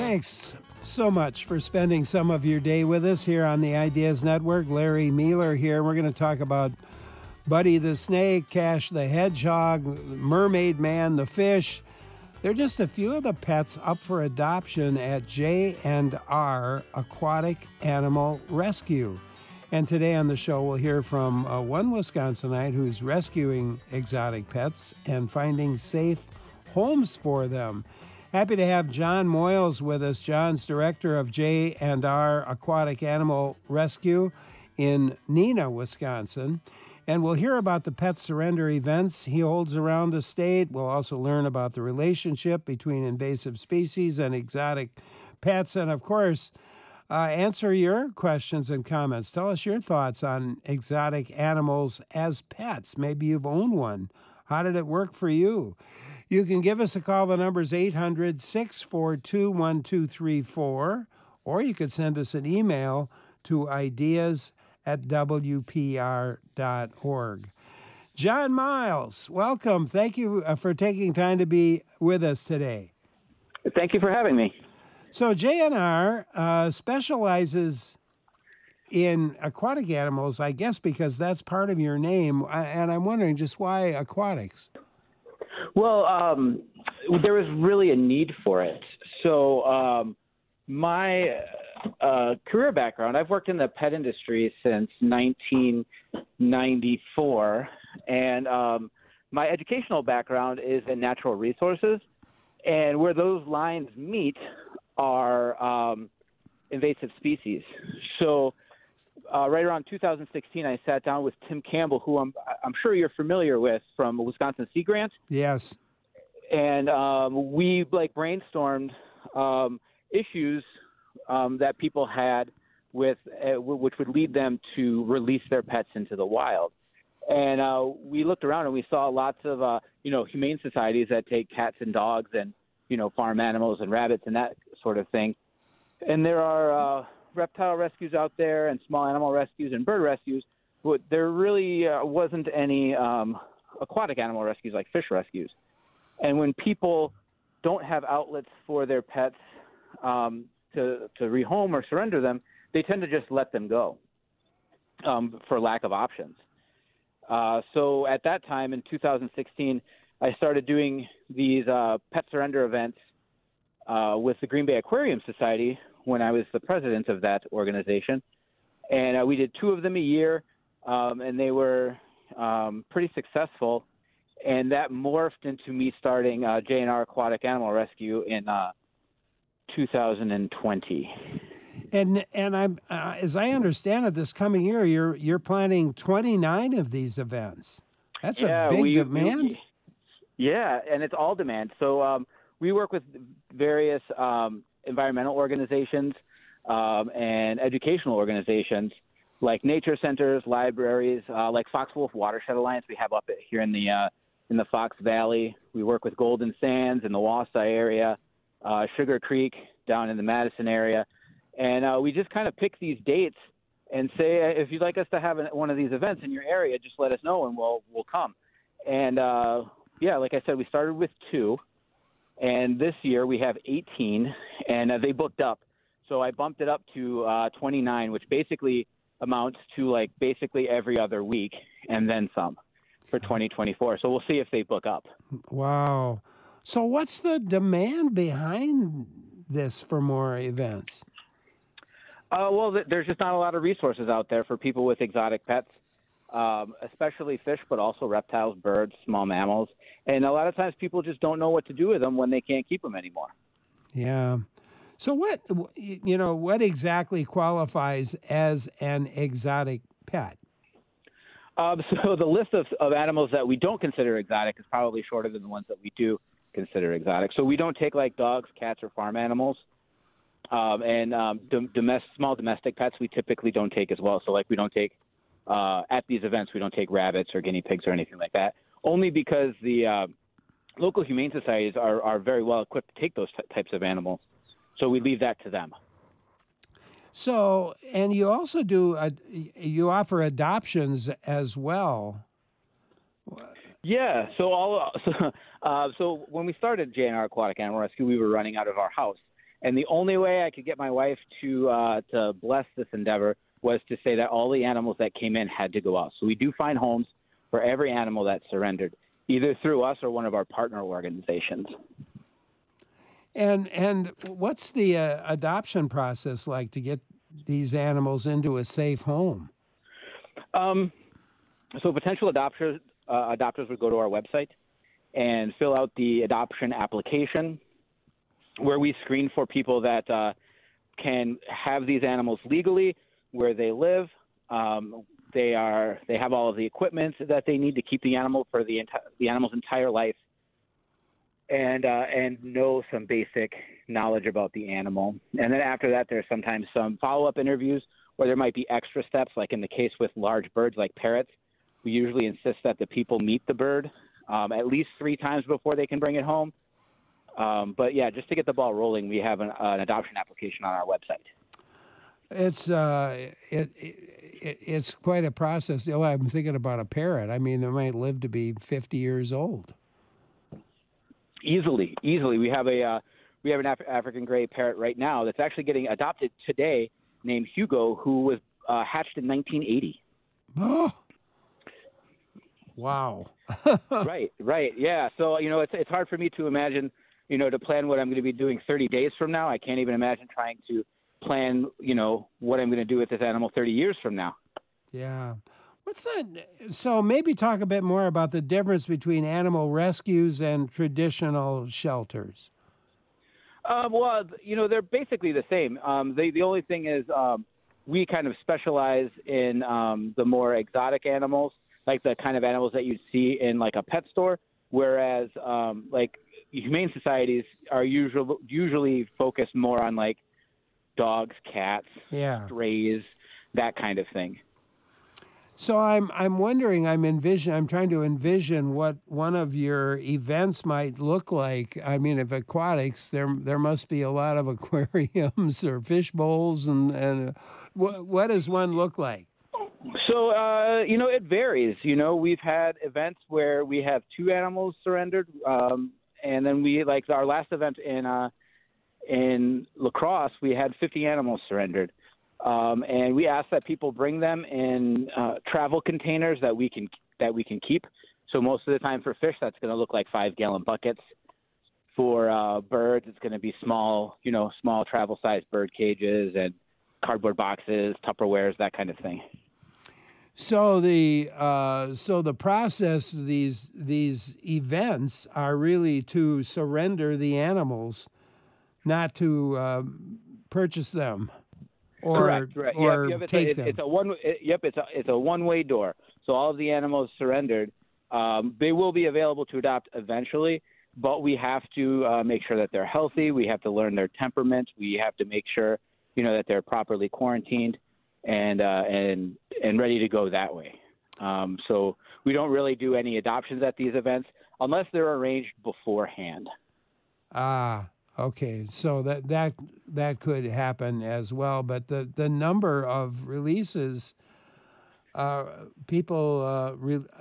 Thanks so much for spending some of your day with us here on the Ideas Network. Larry Mueller here. We're going to talk about Buddy the Snake, Cash the Hedgehog, Mermaid Man the Fish. They're just a few of the pets up for adoption at J&R Aquatic Animal Rescue. And today on the show, we'll hear from one Wisconsinite who's rescuing exotic pets and finding safe homes for them. Happy to have John Moyles with us. John's director of J&R Aquatic Animal Rescue in Neenah, Wisconsin. And we'll hear about the pet surrender events he holds around the state. We'll also learn about the relationship between invasive species and exotic pets. And, of course, answer your questions and comments. Tell us your thoughts on exotic animals as pets. Maybe you've owned one. How did it work for you? You can give us a call. The number is 800-642-1234, or you could send us an email to ideas@wpr.org. John Miles, welcome. Thank you for taking time to be with us today. Thank you for having me. So J&R specializes in aquatic animals, I guess, because that's part of your name. And I'm wondering just why aquatics? Well, there was really a need for it. So my career background, I've worked in the pet industry since 1994. And my educational background is in natural resources. And where those lines meet are invasive species. So right around 2016, I sat down with Tim Campbell, who I'm sure you're familiar with from Wisconsin Sea Grant. Yes. And we brainstormed issues that people had with which would lead them to release their pets into the wild. And we looked around and we saw lots of humane societies that take cats and dogs and farm animals and rabbits and that sort of thing. And there are reptile rescues out there and small animal rescues and bird rescues, but there really wasn't any aquatic animal rescues like fish rescues. And when people don't have outlets for their pets to rehome or surrender them, they tend to just let them go for lack of options. So at that time in 2016, I started doing these pet surrender events with the Green Bay Aquarium Society when I was the president of that organization. And we did 2 of them a year, and they were pretty successful. And that morphed into me starting J&R Aquatic Animal Rescue in 2020. And I'm as I understand it, this coming year, you're planning 29 of these events. That's a big demand. Yeah, and it's all demand. So we work with various environmental organizations and educational organizations like nature centers, libraries, like Fox Wolf Watershed Alliance we have up here in the Fox Valley. We work with Golden Sands in the Wausau area, Sugar Creek down in the Madison area. And we just kind of pick these dates and say, if you'd like us to have one of these events in your area, just let us know and we'll come. And like I said, we started with 2, and this year we have 18, and they booked up. So I bumped it up to 29, which basically amounts to basically every other week and then some for 2024. So we'll see if they book up. Wow. So what's the demand behind this for more events? Well, there's just not a lot of resources out there for people with exotic pets. Especially fish, but also reptiles, birds, small mammals. And a lot of times people just don't know what to do with them when they can't keep them anymore. Yeah. So what exactly qualifies as an exotic pet? So the list of animals that we don't consider exotic is probably shorter than the ones that we do consider exotic. So we don't take dogs, cats, or farm animals. And small domestic pets we typically don't take as well. So we don't take at these events, we don't take rabbits or guinea pigs or anything like that, only because the local humane societies are very well equipped to take those types of animals. So we leave that to them. So, and you also you offer adoptions as well. Yeah. So when we started J&R Aquatic Animal Rescue, we were running out of our house. And the only way I could get my wife to bless this endeavor was to say that all the animals that came in had to go out. So we do find homes for every animal that's surrendered, either through us or one of our partner organizations. And what's the adoption process like to get these animals into a safe home? So potential adopters would go to our website and fill out the adoption application, where we screen for people that can have these animals legally where they live. They have all of the equipment that they need to keep the animal for the animal's entire life, and know some basic knowledge about the animal. And then after that, there's sometimes some follow-up interviews where there might be extra steps, like in the case with large birds like parrots. We usually insist that the people meet the bird at least 3 times before they can bring it home. But yeah, just to get the ball rolling, we have an adoption application on our website. It's quite a process. Oh, I'm thinking about a parrot. I mean, they might live to be 50 years old. Easily. We have an African gray parrot right now that's actually getting adopted today, named Hugo, who was hatched in 1980. Oh, wow. Right. Yeah. So it's hard for me to imagine, to plan what I'm going to be doing 30 days from now. I can't even imagine trying to plan, what I'm going to do with this animal 30 years from now. Yeah. What's that? So maybe talk a bit more about the difference between animal rescues and traditional shelters. Well, they're basically the same. The only thing is we kind of specialize in the more exotic animals, like the kind of animals that you'd see in like a pet store, whereas like humane societies are usually focused more on like dogs, cats, strays, that kind of thing. So I'm wondering, I'm trying to envision what one of your events might look like. I mean, if aquatics, there must be a lot of aquariums or fish bowls, and what does one look like? So it varies. We've had events where we have 2 animals surrendered, and then we, like our last event in La Crosse, we had 50 animals surrendered. And we ask that people bring them in travel containers that we can keep. So most of the time for fish, that's going to look like 5-gallon buckets. For birds, it's going to be small travel-sized bird cages and cardboard boxes, Tupperwares, that kind of thing. So the process of these events are really to surrender the animals, not to purchase them. Correct. Or take them. It's a one-way door. So all of the animals surrendered, they will be available to adopt eventually, but we have to make sure that they're healthy. We have to learn their temperament. We have to make sure, that they're properly quarantined and ready to go that way. So we don't really do any adoptions at these events unless they're arranged beforehand. Okay, so that could happen as well, but the number of releases, people,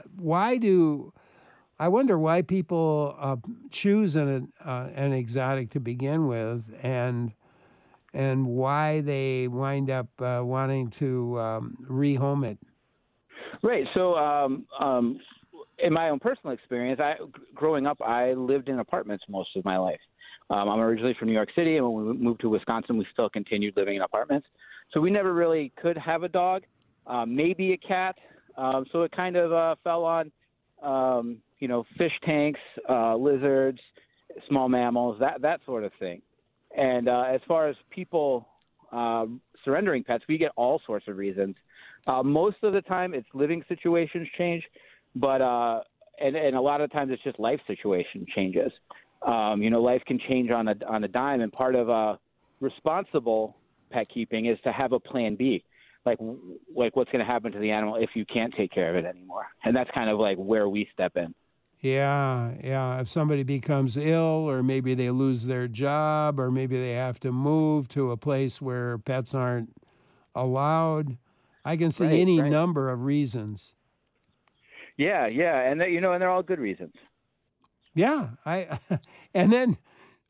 I wonder why people choose an exotic to begin with, and why they wind up wanting to rehome it. Right. So, in my own personal experience, growing up, I lived in apartments most of my life. I'm originally from New York City, and when we moved to Wisconsin, we still continued living in apartments. So we never really could have a dog, maybe a cat. So it kind of fell on, fish tanks, lizards, small mammals, that sort of thing. And as far as people surrendering pets, we get all sorts of reasons. Most of the time, it's living situations change, but and a lot of times it's just life situation changes. Life can change on a dime, and part of responsible pet keeping is to have a plan B, like what's going to happen to the animal if you can't take care of it anymore. And that's kind of like where we step in. Yeah. If somebody becomes ill, or maybe they lose their job, or maybe they have to move to a place where pets aren't allowed, I can see any number of reasons. Yeah, and they're all good reasons. Yeah, and then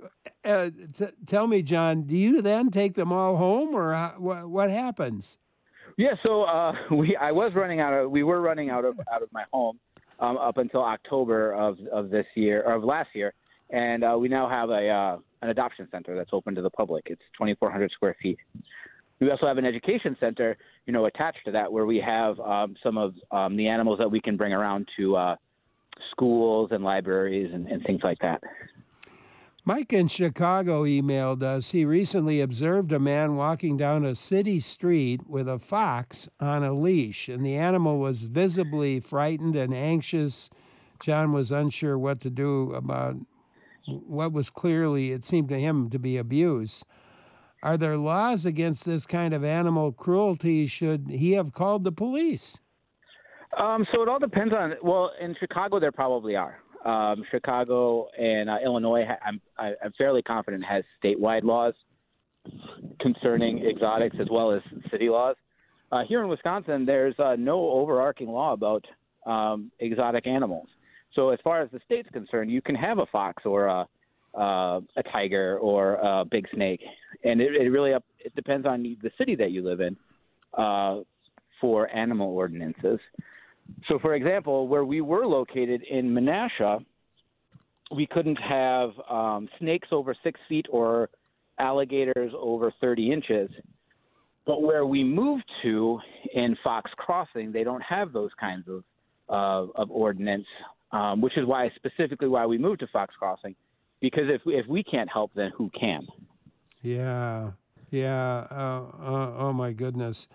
Tell me, John, do you then take them all home, or what happens? Yeah, so we were running out of my home up until October of this year, or of last year, and we now have an adoption center that's open to the public. It's 2,400 square feet. We also have an education center, attached to that, where we have some of the animals that we can bring around to schools and libraries and things like that. Mike in Chicago emailed us. He recently observed a man walking down a city street with a fox on a leash, and the animal was visibly frightened and anxious. John was unsure what to do about what was clearly, it seemed to him, to be abuse. Are there laws against this kind of animal cruelty? Should he have called the police? So it all depends on. Well, in Chicago, there probably are. Chicago and Illinois, I'm fairly confident, has statewide laws concerning exotics as well as city laws. Here in Wisconsin, there's no overarching law about exotic animals. So as far as the state's concerned, you can have a fox or a tiger or a big snake, and it really it depends on the city that you live in for animal ordinances. So, for example, where we were located in Menasha, we couldn't have snakes over 6 feet or alligators over 30 inches. But where we moved to in Fox Crossing, they don't have those kinds of ordinance, which is specifically why we moved to Fox Crossing. Because if we can't help, then who can? Yeah. Oh my goodness.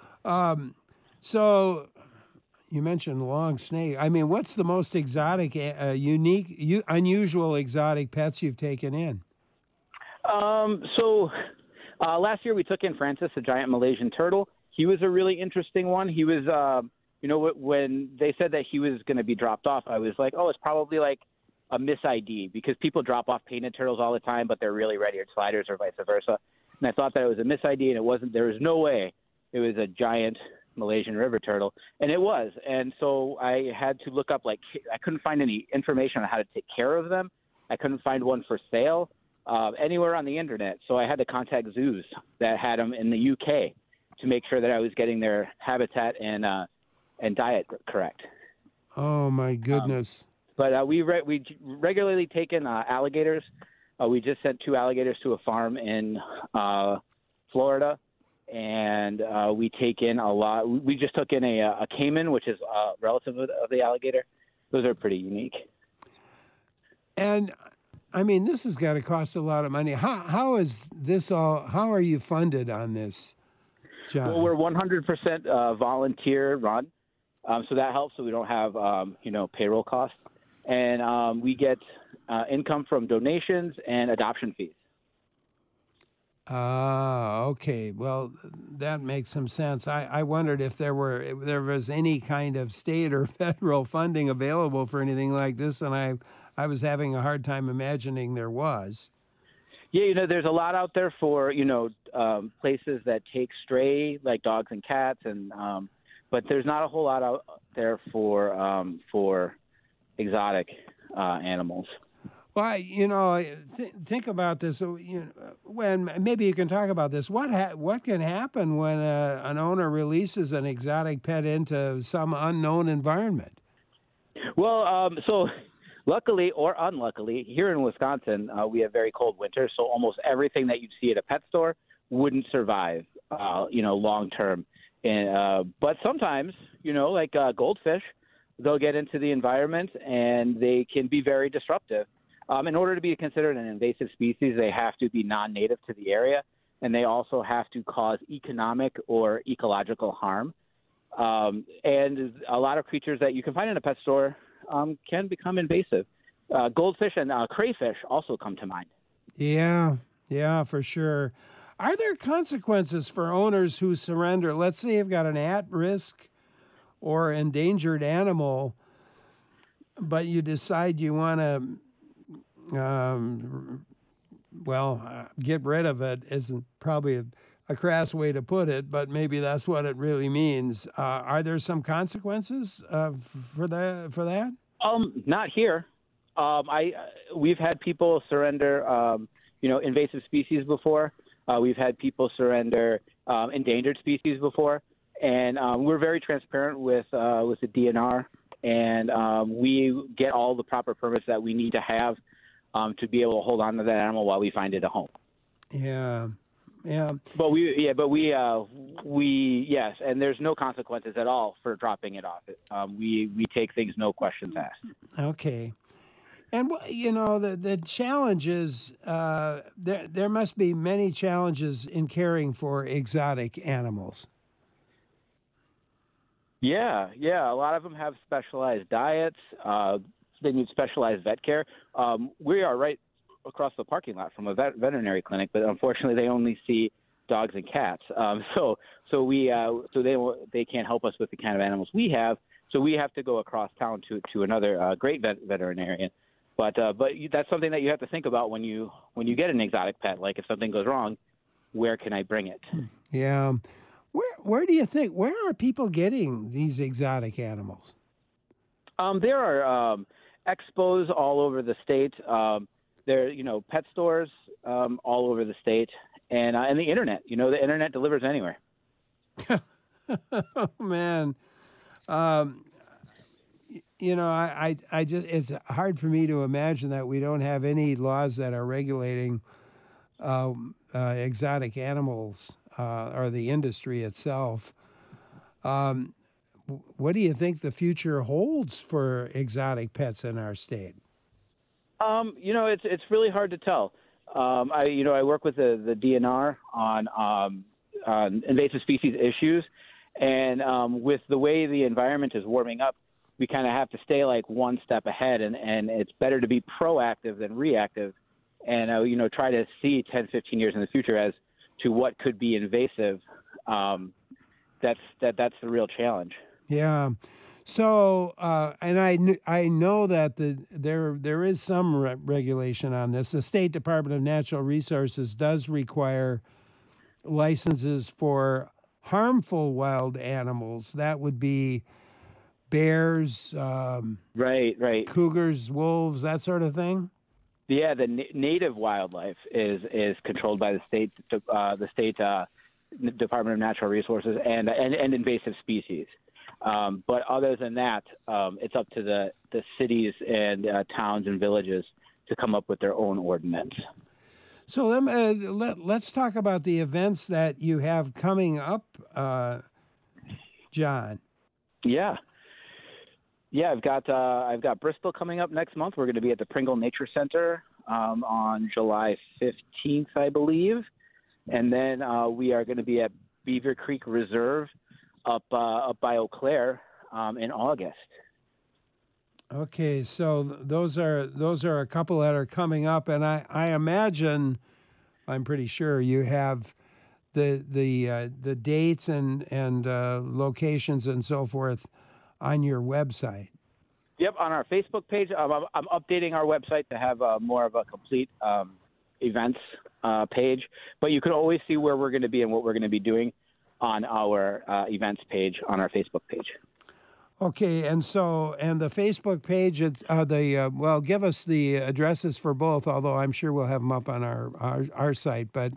So you mentioned long snake. I mean, what's the most exotic, unique, unusual exotic pets you've taken in? So last year we took in Francis, a giant Malaysian turtle. He was a really interesting one. He was, when they said that he was going to be dropped off, I was like, oh, it's probably like a mis-ID, because people drop off painted turtles all the time, but they're really red-eared sliders or vice versa. And I thought that it was a mis-ID, and it wasn't. There was no way it was a giant Malaysian river turtle, and it was. And so I had to look up, I couldn't find any information on how to take care of them. I couldn't find one for sale anywhere on the internet. So I had to contact zoos that had them in the UK to make sure that I was getting their habitat and diet correct. Oh my goodness. But we regularly take in alligators. We just sent 2 alligators to a farm in Florida. And we take in a lot. We just took in a caiman, which is a relative of the alligator. Those are pretty unique. And I mean, this has got to cost a lot of money. How is this all? How are you funded on this, John? Well, we're 100% volunteer run, so that helps. So we don't have payroll costs, and we get income from donations and adoption fees. Okay. Well, that makes some sense. I wondered if there was any kind of state or federal funding available for anything like this, and I was having a hard time imagining there was. Yeah, there's a lot out there for places that take stray, like dogs and cats, and but there's not a whole lot out there for exotic animals. Well, think about this. When maybe you can talk about this. What can happen when an owner releases an exotic pet into some unknown environment? Well, so luckily or unluckily, here in Wisconsin, we have very cold winters. So almost everything that you'd see at a pet store wouldn't survive, long term. But sometimes, like goldfish, they'll get into the environment and they can be very disruptive. In order to be considered an invasive species, they have to be non-native to the area, and they also have to cause economic or ecological harm. And a lot of creatures that you can find in a pet store can become invasive. Goldfish and crayfish also come to mind. Yeah, for sure. Are there consequences for owners who surrender? Let's say you've got an at-risk or endangered animal, but you decide you want to get rid of it isn't probably a crass way to put it, but maybe that's what it really means. Are there some consequences for that? Not here. We've had people surrender, invasive species before. We've had people surrender endangered species before, and we're very transparent with the DNR, and we get all the proper permits that we need to have to be able to hold on to that animal while we find it a home. Yeah. Yeah. Yes, and there's no consequences at all for dropping it off. We take things no questions asked. Okay. And the challenge is there must be many challenges in caring for exotic animals. Yeah. A lot of them have specialized diets. They need specialized vet care. We are right across the parking lot from a veterinary clinic, but unfortunately, they only see dogs and cats. So they can't help us with the kind of animals we have. So we have to go across town to another great veterinarian. But that's something that you have to think about when you get an exotic pet. Like if something goes wrong, where can I bring it? Yeah. Where do you think? Where are people getting these exotic animals? There are expos all over the state. There, pet stores all over the state, and the internet. The internet delivers anywhere. Oh, man. I just it's hard for me to imagine that we don't have any laws that are regulating exotic animals or the industry itself. What do you think the future holds for exotic pets in our state? It's really hard to tell. I work with the DNR on invasive species issues, and with the way the environment is warming up, we kind of have to stay like one step ahead, and it's better to be proactive than reactive, and try to see 10, 15 years in the future as to what could be invasive. That's the real challenge. Yeah. So, and I know that there is some regulation on this. The State Department of Natural Resources does require licenses for harmful wild animals. That would be bears, right, cougars, wolves, that sort of thing. Yeah, the native wildlife is controlled by the state Department of Natural Resources and invasive species. But other than that, it's up to the cities and towns and villages to come up with their own ordinance. So let's talk about the events that you have coming up, John. Yeah, I've got Bristol coming up next month. We're going to be at the Pringle Nature Center on July 15th, I believe, and then we are going to be at Beaver Creek Reserve up by Eau Claire in August. Okay, so those are a couple that are coming up, and I imagine, I'm pretty sure you have the dates and locations and so forth on your website. Yep, on our Facebook page. I'm updating our website to have more of a complete events page, but you can always see where we're going to be and what we're going to be doing on our events page on our Facebook page. Okay, and the Facebook page, give us the addresses for both, although I'm sure we'll have them up on our site. But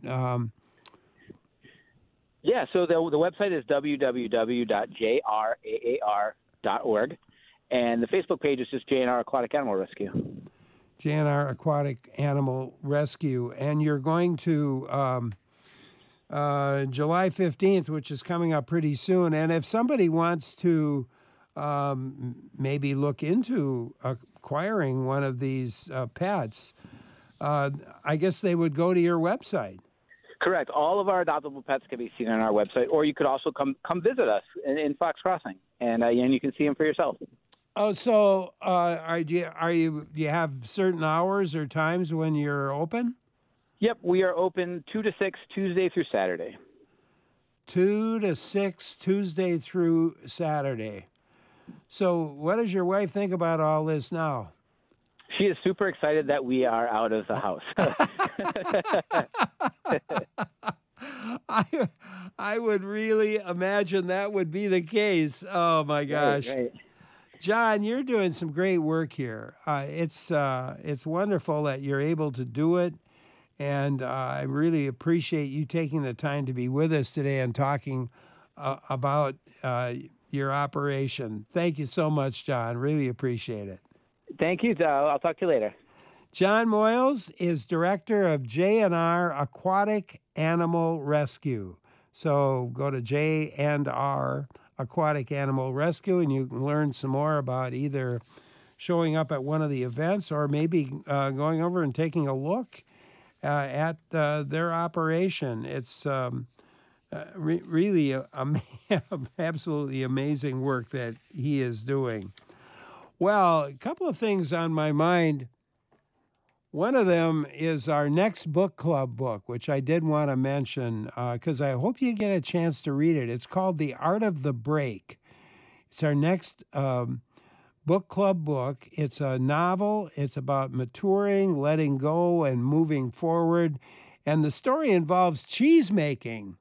yeah, so the website is www.jraar.org, and the Facebook page is just JNR Aquatic Animal Rescue. JNR Aquatic Animal Rescue, and you're going to July 15th, which is coming up pretty soon. And if somebody wants to maybe look into acquiring one of these pets, I guess they would go to your website. Correct. All of our adoptable pets can be seen on our website, or you could also come visit us in Fox Crossing, and you can see them for yourself. Oh, so do you have certain hours or times when you're open? Yep, we are open 2 to 6 Tuesday through Saturday. 2 to 6 Tuesday through Saturday. So what does your wife think about all this now? She is super excited that we are out of the house. I would really imagine that would be the case. Oh, my gosh. Right. John, you're doing some great work here. It's wonderful that you're able to do it. And I really appreciate you taking the time to be with us today and talking about your operation. Thank you so much, John. Really appreciate it. Thank you. I'll talk to you later. John Moyles is director of J&R Aquatic Animal Rescue. So go to J&R Aquatic Animal Rescue, and you can learn some more about either showing up at one of the events or maybe going over and taking a look at their operation. It's really absolutely amazing work that he is doing. Well, a couple of things on my mind. One of them is our next book club book, which I did want to mention because I hope you get a chance to read it. It's called The Art of the Break. It's our next book club book. It's a novel. It's about maturing, letting go, and moving forward. And the story involves cheese making.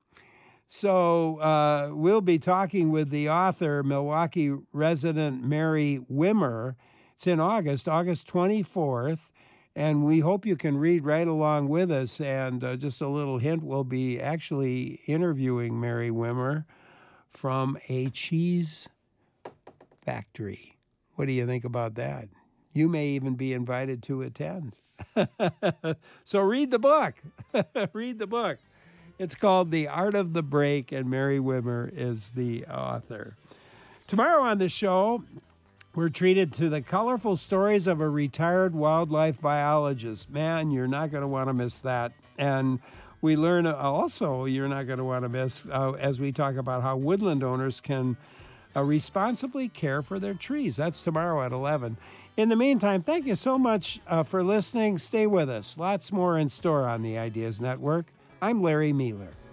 So we'll be talking with the author, Milwaukee resident Mary Wimmer. It's in August 24th. And we hope you can read right along with us. And just a little hint, we'll be actually interviewing Mary Wimmer from a cheese factory. What do you think about that? You may even be invited to attend. So read the book. Read the book. It's called The Art of the Break, and Mary Wimmer is the author. Tomorrow on the show, we're treated to the colorful stories of a retired wildlife biologist. Man, you're not going to want to miss that. And we learn also, you're not going to want to miss, as we talk about how woodland owners can responsibly care for their trees. That's tomorrow at 11. In the meantime, thank you so much for listening. Stay with us. Lots more in store on the Ideas Network. I'm Larry Mealer.